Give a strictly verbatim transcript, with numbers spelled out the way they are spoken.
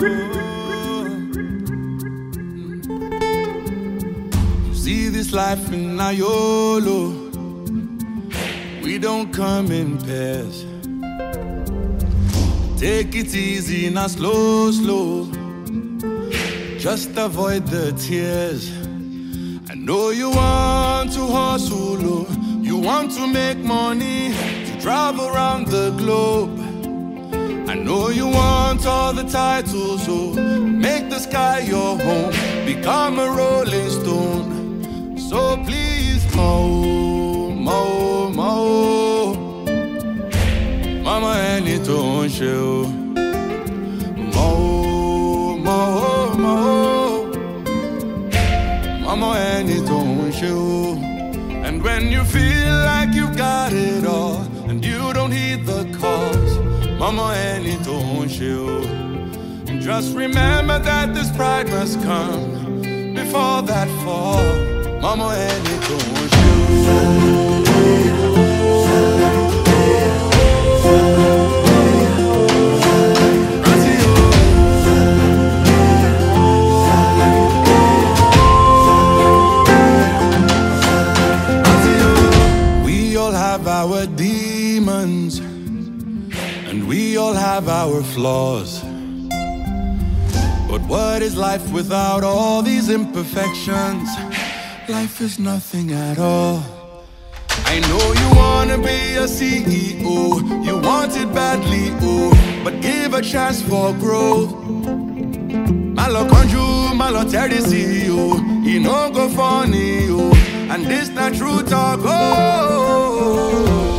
See this life in a YOLO. We don't come in pairs. Take it easy now, slow, slow. Just avoid the tears. I know you want to hustle, oh. You want to make money, to travel around the globe. I know you want all the titles, oh. Make the sky your home, become a rolling stone. So please, mo, mo, mo. Mama, any to show. Mo, mo, mo. Mama, any to show. And when you feel like you got it all, and you don't heed the calls, Mama, any to show. And just remember that this pride must come before that fall. Mama, any to show. We all have our demons, and we all have our flaws. But what is life without all these imperfections? Life is nothing at all. I know you wanna be a C E O, you want it badly, oh, but give a chance for growth. Malo conju, malo tell the C E O, you know go funny, oh, and this not true talk, oh.